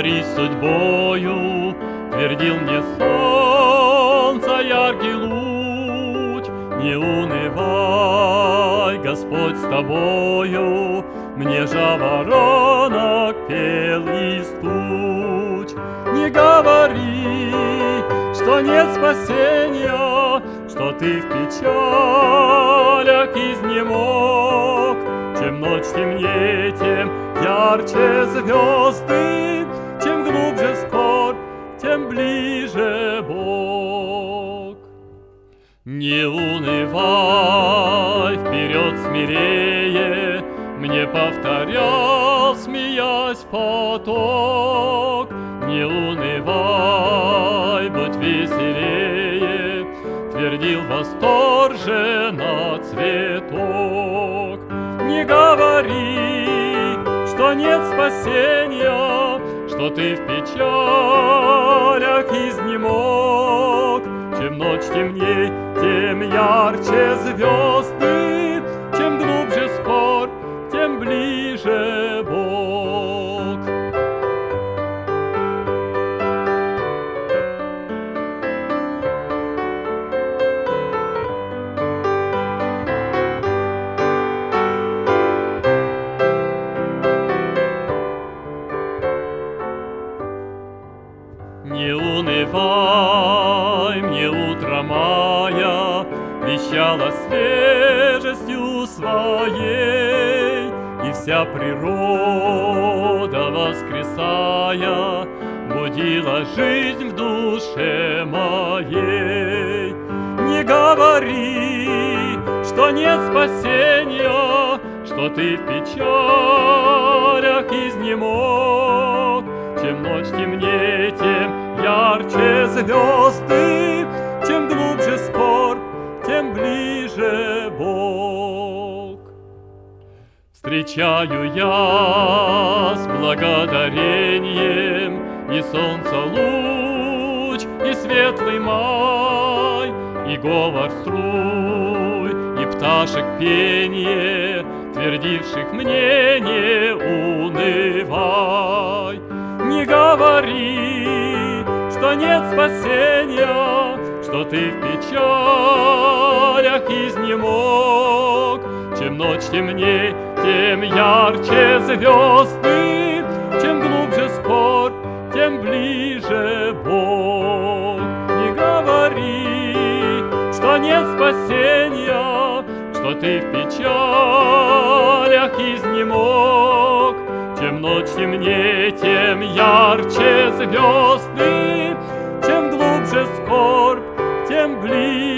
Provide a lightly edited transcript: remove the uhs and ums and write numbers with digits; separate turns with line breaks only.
борись с судьбою, твердил мне солнце яркий луч. Не унывай, Господь с тобою, мне жаворонок пел из туч. Не говори, что нет спасения, что ты в печалях изнемог. Чем ночь темнее, тем ярче звезды, чем глубже скорбь, тем ближе Бог. Не унывай, вперед смирее, мне повторял, смеясь, поток. Не унывай, будь веселее, твердил восторженно цветок. Не говори, что нет спасения, что ты в печалях изнемог. Чем ночь темней, тем ярче звезды, чем глубже скорбь, тем ближе Бог. Не унывай, мне утро мая вещала свежестью своей, и вся природа, воскресая, будила жизнь в душе моей. Не говори, что нет спасения, что ты в печалях изнемог. Чем ночь темнее, тем ярче звезды, чем глубже скорбь, тем ближе Бог. Встречаю я с благодарением и солнца луч, и светлый май, и говор струй, и пташек пение, твердивших мне не унывай. Не говори, что нет спасения, что ты в печалях изнемог. Чем ночь темней, тем ярче звезды, чем глубже скорбь, тем ближе Бог. Не говори, что нет спасения, что ты в печалях изнемог. Чем ночь темнее, тем ярче звезды, чем глубже скорбь, тем ближе